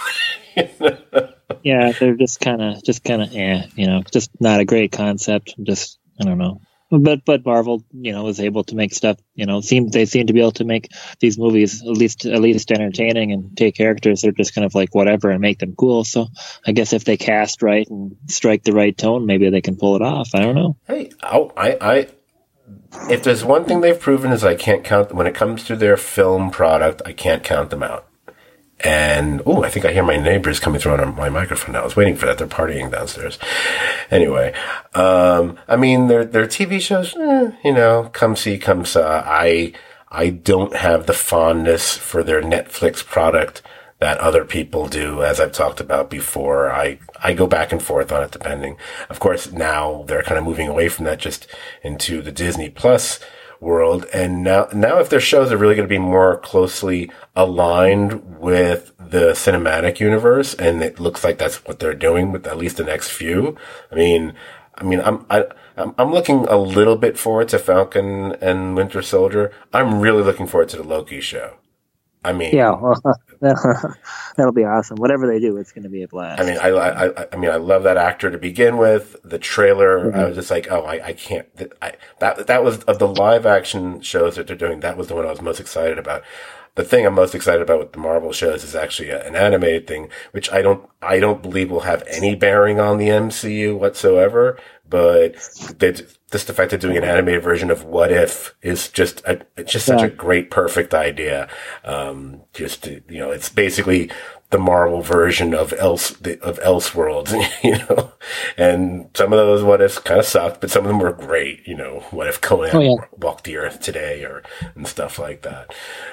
Yeah, they're just kind of, just kind of, yeah, you know, just not a great concept. Just, I don't know. But but Marvel, you know, was able to make stuff. You know, seem they seem to be able to make these movies at least at least entertaining and take characters that are just kind of like whatever and make them cool. So I guess if they cast right and strike the right tone, maybe they can pull it off. I don't know. Hey, I I if there's one thing they've proven is I can't count when it comes to their film product. I can't count them out. And, oh, I think I hear my neighbors coming through on my microphone now. I was waiting for that. They're partying downstairs. Anyway, um, I mean, their, their T V shows, eh, you know, come see, come saw. I, I don't have the fondness for their Netflix product that other people do, as I've talked about before. I, I go back and forth on it depending. Of course, now they're kind of moving away from that just into the Disney Plus world. And now, now if their shows are really going to be more closely aligned with the cinematic universe, and it looks like that's what they're doing with at least the next few. I mean, I mean, I'm, I, I'm, I'm looking a little bit forward to Falcon and Winter Soldier. I'm really looking forward to the Loki show. I mean, yeah, well, that'll be awesome. Whatever they do, it's going to be a blast. I mean, I, I, I mean, I love that actor to begin with. The trailer, mm-hmm. I was just like, oh, I, I can't. I, that that was of the live action shows that they're doing. That was the one I was most excited about. The thing I'm most excited about with the Marvel shows is actually a, an animated thing, which I don't, I don't believe will have any bearing on the M C U whatsoever. But just the fact of doing an animated version of What If is just a, it's just such yeah. a great, perfect idea. Um, just to, you know, it's basically the Marvel version of else of Elseworlds, you know. And some of those What Ifs kind of sucked, but some of them were great. You know, what if Conan oh, yeah. walked the Earth today, or and stuff like that.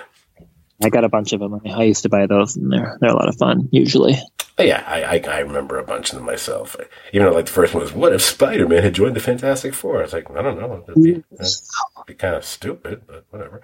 I got a bunch of them. I used to buy those, and they're they're a lot of fun usually. Yeah, I, I I remember a bunch of them myself. Even though, like, the first one was, what if Spider-Man had joined the Fantastic Four? I was like, I don't know. It'd be, it'd be kind of stupid, but whatever.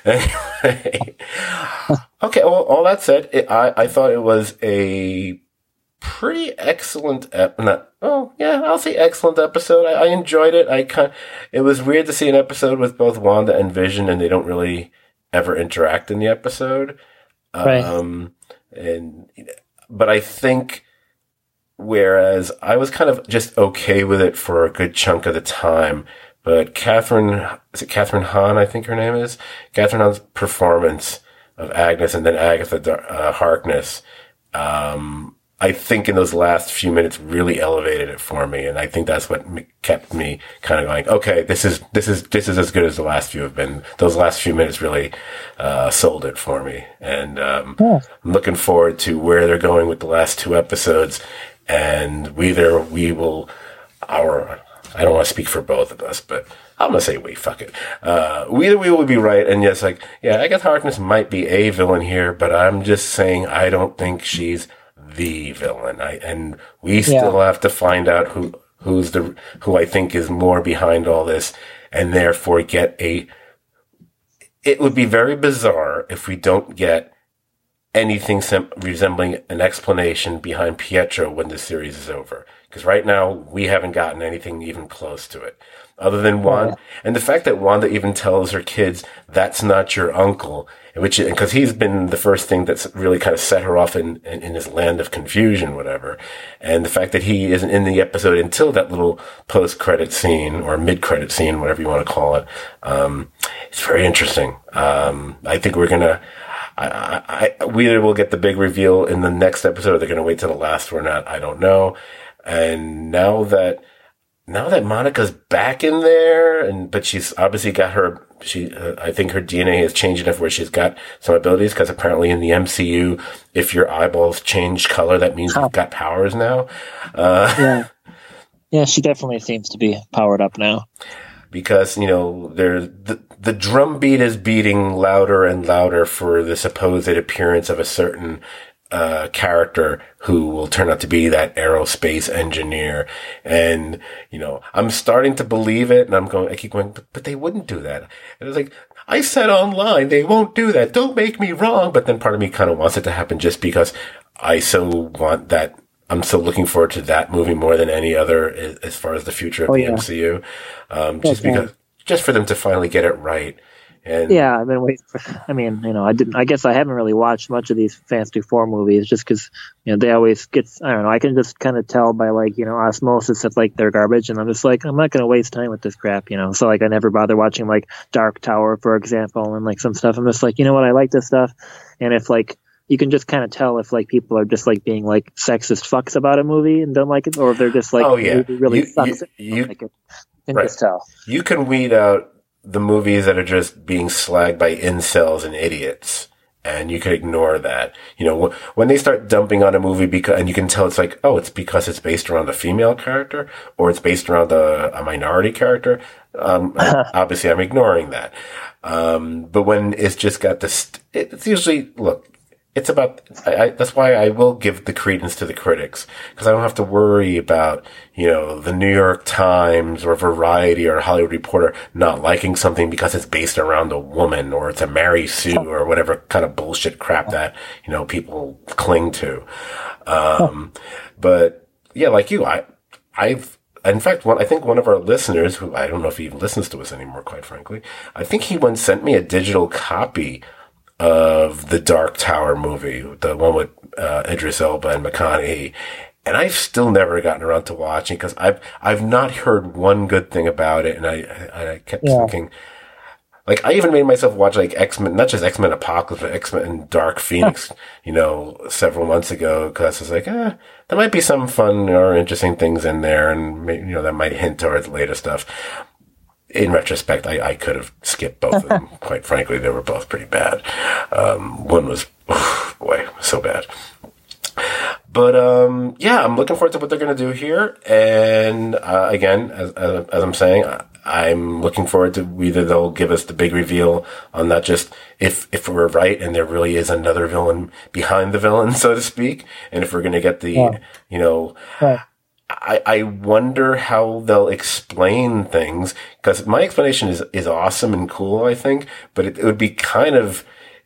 Anyway. Okay, well, all that said, it, I, I thought it was a pretty excellent, ep- not, oh, yeah, I'll say excellent episode. I, I enjoyed it. I kind It was weird to see an episode with both Wanda and Vision, and they don't really ever interact in the episode. Right. Um, and... But I think, whereas I was kind of just okay with it for a good chunk of the time, but Catherine, is it Catherine Hahn, I think her name is? Catherine Hahn's performance of Agnes and then Agatha uh, Harkness, um, I think in those last few minutes really elevated it for me. And I think that's what kept me kind of going, okay, this is, this is, this is as good as the last few have been. Those last few minutes really, uh, sold it for me. And, um, yeah. I'm looking forward to where they're going with the last two episodes. And we there, we will, our, I don't want to speak for both of us, but I'm going to say we, fuck it. Uh, we, we will be right. And yes, like, yeah, Agatha Harkness might be a villain here, but I'm just saying I don't think she's the villain. I, and we still yeah. have to find out who, who's the, who I think is more behind all this, and therefore get a, it would be very bizarre if we don't get anything sem- resembling an explanation behind Pietro when the series is over. Because right now, we haven't gotten anything even close to it. Other than Wanda. Yeah. And the fact that Wanda even tells her kids, that's not your uncle, which, because he's been the first thing that's really kind of set her off in, in, in his land of confusion, whatever. And the fact that he isn't in the episode until that little post-credit scene, or mid-credit scene, whatever you want to call it, um, it's very interesting. Um, I think we're gonna, I, I, we either will get the big reveal in the next episode, or they're gonna wait till the last or not, I don't know. And now that, now that Monica's back in there, and but she's obviously got her. She, uh, I think her D N A has changed enough where she's got some abilities. Because apparently in the M C U, if your eyeballs change color, that means you've got powers now. Uh, yeah, yeah, she definitely seems to be powered up now. Because, you know, there's the, the drum beat is beating louder and louder for the supposed appearance of a certain uh character who will turn out to be that aerospace engineer. And, you know, I'm starting to believe it, and I'm going, I keep going, but, but they wouldn't do that. And it's like, I said online, they won't do that. Don't make me wrong. But then part of me kind of wants it to happen just because I so want that. I'm so looking forward to that movie more than any other as far as the future of oh, the yeah. M C U. Um, just okay. because, just for them to finally get it right. And yeah, I've been waiting for, I mean, you know, I didn't, I guess I haven't really watched much of these Fantastic Four movies just because, you know, they always get, I don't know, I can just kind of tell by like, you know, osmosis that like they're garbage. And I'm just like, I'm not going to waste time with this crap, you know? So like, I never bother watching like Dark Tower, for example, and like some stuff. I'm just like, you know what? I like this stuff. And if like, you can just kind of tell if like people are just like being like sexist fucks about a movie and don't like it, or if they're just like, oh yeah, it really you, sucks. You, you, like it. You can right. just tell. You can weed out the movies that are just being slagged by incels and idiots, and you can ignore that. You know, when they start dumping on a movie because, and you can tell it's like, oh, it's because it's based around a female character or it's based around a, a minority character. Um, obviously I'm ignoring that. Um, but when it's just got this, it's usually, look, it's about, I, I, that's why I will give the credence to the critics, because I don't have to worry about, you know, the New York Times or Variety or Hollywood Reporter not liking something because it's based around a woman or it's a Mary Sue or whatever kind of bullshit crap that, you know, people cling to. Um, but yeah, like you, I, I've, in fact, one, I think one of our listeners, who I don't know if he even listens to us anymore, quite frankly, I think he once sent me a digital copy of the Dark Tower movie, the one with uh, Idris Elba and McConaughey, and I've still never gotten around to watching because I've I've not heard one good thing about it, and I I, I kept yeah. thinking, like I even made myself watch like X-Men, not just X-Men Apocalypse, but X-Men Dark Phoenix, you know, several months ago, because I was like, eh, there might be some fun or interesting things in there, and maybe, you know, that might hint towards later stuff. In retrospect, I, I could have skipped both of them. Quite frankly, they were both pretty bad. Um, one was, oh, boy, so bad. But, um, yeah, I'm looking forward to what they're going to do here. And, uh, again, as, as, as I'm saying, I, I'm looking forward to either they'll give us the big reveal on not just if, if we're right and there really is another villain behind the villain, so to speak. And if we're going to get the, yeah. you know, yeah. I, I wonder how they'll explain things, because my explanation is, is awesome and cool, I think, but it, it would be kind of,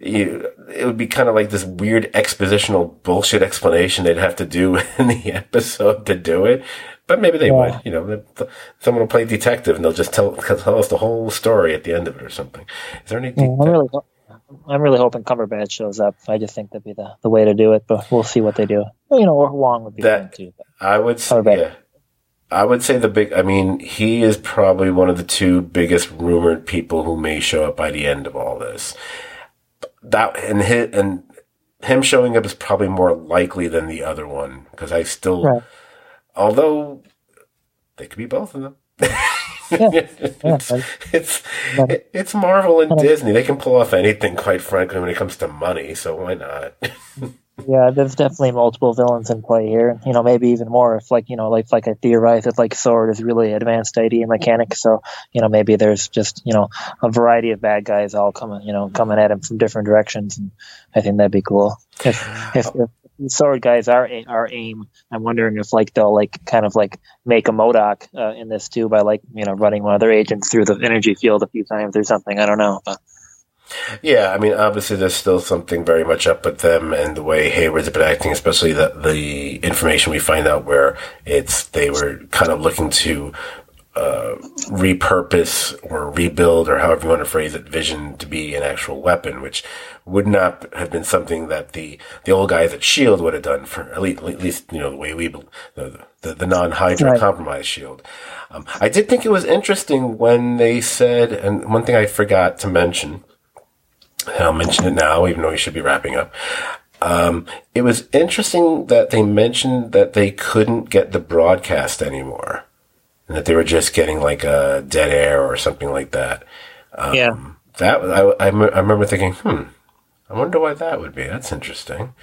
it would be kind of like this weird expositional bullshit explanation they'd have to do in the episode to do it. But maybe they yeah. would, you know, someone will play detective and they'll just tell, tell us the whole story at the end of it or something. Is there any? Yeah, I'm really, I'm really hoping Cumberbatch shows up. I just think that'd be the, the way to do it, but we'll see what they do. Well, you know, or Wong would be that, fun too. I would say, yeah, I would say the big, I mean, he is probably one of the two biggest rumored people who may show up by the end of all this. That, and his, and him showing up is probably more likely than the other one, because I still, right. although they could be both of them. Yeah. it's, yeah. it's, it's Marvel and Disney. They can pull off anything, quite frankly, when it comes to money, so why not? Yeah, there's definitely multiple villains in play here. You know, maybe even more if, like, you know, like like I theorize that like Sword is really advanced I D mechanic. So, you know, maybe there's just, you know, a variety of bad guys all coming, you know, coming at him from different directions, and I think that'd be cool. If if, if the Sword guys are are AIM, I'm wondering if like they'll like kind of like make a MODOK uh, in this too by like, you know, running one of their agents through the energy field a few times or something. I don't know, but. Yeah, I mean, obviously there's still something very much up with them and the way Hayward's been acting, especially the, the information we find out where it's, they were kind of looking to, uh, repurpose or rebuild, or however you want to phrase it, Vision to be an actual weapon, which would not have been something that the, the old guys at S H I E L D would have done for, at least, at least you know, the way we, the, the, the non-Hydra right. compromised S H I E L D. Um, I did think it was interesting when they said, and one thing I forgot to mention, I'll mention it now, even though we should be wrapping up. Um, it was interesting that they mentioned that they couldn't get the broadcast anymore. and that they were just getting like a dead air or something like that. Um, yeah. That I, I, I remember thinking, hmm, I wonder why that would be. That's interesting.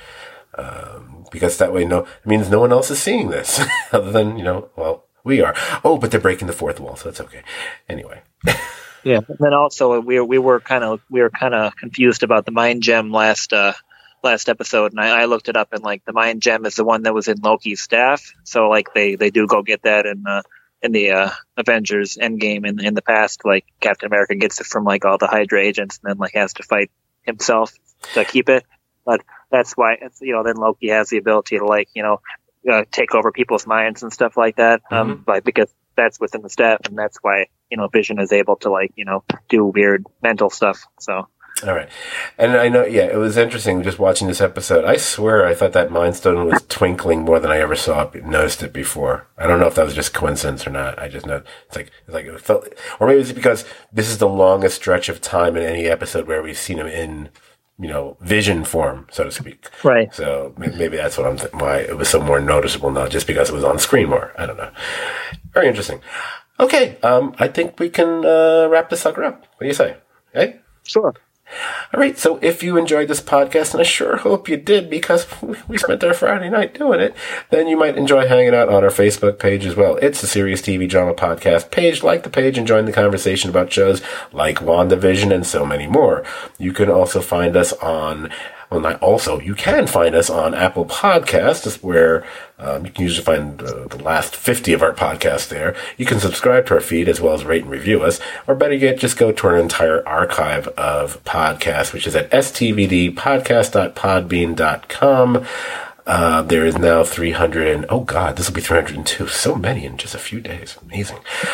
Um, because that way, no, it means no one else is seeing this other than, you know, well, we are. Oh, but they're breaking the fourth wall, so it's okay. Anyway. Yeah. And then also we we were kind of we were kind of confused about the mind gem last uh, last episode, and I, I looked it up, and like the mind gem is the one that was in Loki's staff. So like they, they do go get that in uh, in the uh, Avengers Endgame in in the past. Like Captain America gets it from like all the Hydra agents, and then like has to fight himself to keep it. But that's why it's, you know, then Loki has the ability to like, you know, uh, take over people's minds and stuff like that. Um, Mm-hmm. like because that's within the staff, and that's why, you know, Vision is able to like, you know, do weird mental stuff. So. All right. And I know, yeah, it was interesting just watching this episode. I swear I thought that Mind Stone was twinkling more than I ever saw it, noticed it before. I don't know if that was just coincidence or not. I just know it's like, it's like it felt, or maybe it's because this is the longest stretch of time in any episode where we've seen him in, you know, vision form, so to speak. Right. So maybe that's what I'm th- why it was so more noticeable now, just because it was on screen more. I don't know. Very interesting. Okay. Um, I think we can, uh, wrap this sucker up. What do you say? Hey? Sure. All right, so if you enjoyed this podcast, and I sure hope you did because we spent our Friday night doing it, then you might enjoy hanging out on our Facebook page as well. It's the Serious T V Drama Podcast page. Like the page and join the conversation about shows like WandaVision and so many more. You can also find us on... Well, not also, you can find us on Apple Podcasts, where um, you can usually find uh, the last fifty of our podcasts there. You can subscribe to our feed as well as rate and review us. Or better yet, just go to our entire archive of podcasts, which is at s t v d podcast dot podbean dot com. Uh, there is now three hundred, and, oh God, this will be three hundred two. So many in just a few days. Amazing.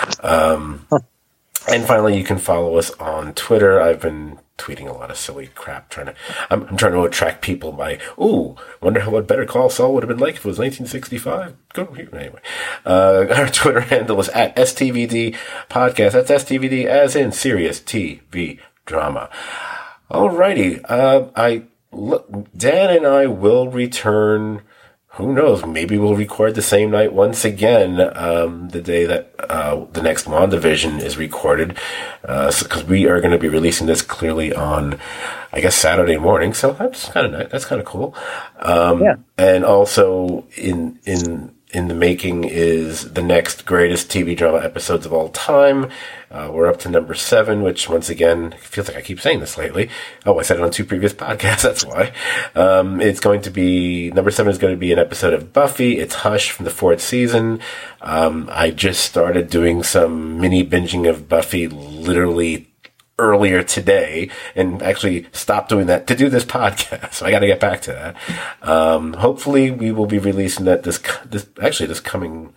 Um, and finally, you can follow us on Twitter. I've been tweeting a lot of silly crap, trying to, I'm, I'm trying to attract people by, ooh, wonder how what Better Call Saul would have been like if it was nineteen sixty-five. Go here. Anyway, uh, our Twitter handle is at S T V D Podcast. That's S T V D as in Serious T V Drama. Alrighty. Uh, I, look, Dan and I will return. Who knows? Maybe we'll record the same night once again, um, the day that, uh, the next WandaVision is recorded. Uh, so, cause we are going to be releasing this clearly on, I guess, Saturday morning. So that's kind of nice. That's kind of cool. Um, Yeah. And also in, in, in the making is the next greatest T V drama episodes of all time. Uh, we're up to number seven, which once again, it feels like I keep saying this lately. Oh, I said it on two previous podcasts. That's why. Um, it's going to be, number seven is going to be an episode of Buffy. It's Hush from the fourth season. Um, I just started doing some mini binging of Buffy literally earlier today and actually stopped doing that to do this podcast. So I got to get back to that. Um, hopefully we will be releasing that this, this, actually this coming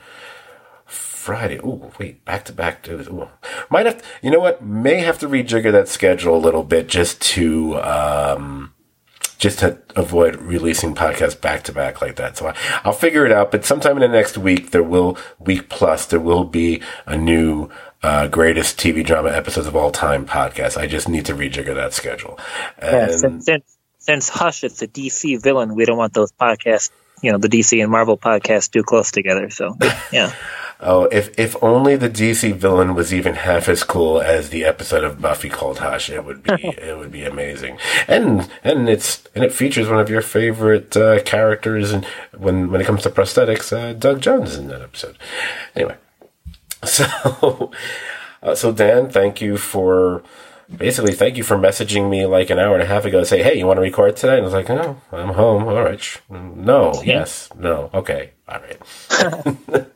Friday. Oh, wait, back to back. Ooh. Might have, you know what? May have to rejigger that schedule a little bit just to, um, just to avoid releasing podcasts back to back like that. So I, I'll figure it out, but sometime in the next week, there will, week plus, there will be a new, uh, greatest T V drama episodes of all time podcast. I just need to rejigger that schedule. And Yeah, since, since, since Hush, it's a D C villain, we don't want those podcasts, you know, the D C and Marvel podcasts too close together. So, yeah. Oh, if if only the D C villain was even half as cool as the episode of Buffy called Hush, it would be it would be amazing. And and it's and it features one of your favorite uh, characters, and when when it comes to prosthetics, uh, Doug Jones is in that episode. Anyway, so uh, so Dan, thank you for. Basically, thank you for messaging me like an hour and a half ago to say, hey, you want to record today? And I was like, no, I'm home. All right. Sh- No, yes, no, okay, all right.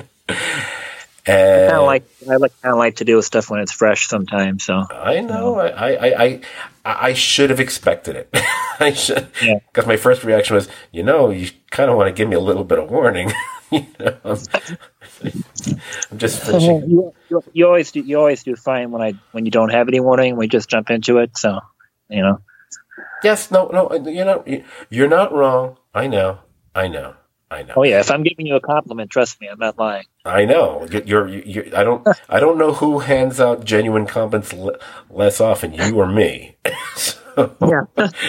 And I kind of like I like kind of like to do stuff when it's fresh sometimes. So I know I I I, I, I should have expected it. I should, Yeah. because my first reaction was, you know, you kind of want to give me a little bit of warning. You know, I'm, I'm just finishing. you, you, you always do you always do fine when I when you don't have any warning. We just jump into it. So you know. Yes, no, no, you know, you're not wrong. I know, I know, I know. Oh yeah, if I'm giving you a compliment, trust me, I'm not lying. I know. You're, you're, you're, I don't, I don't know who hands out genuine compliments l- less often, you or me. So, Yeah.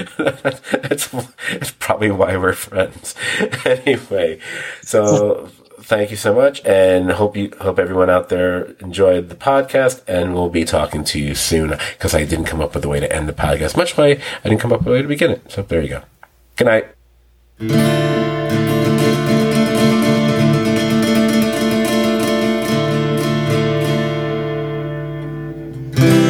that's, that's probably why we're friends. Anyway, so thank you so much, and hope you hope everyone out there enjoyed the podcast. And we'll be talking to you soon, because I didn't come up with a way to end the podcast, much like I didn't come up with a way to begin it. So there you go. Good night. Thank you.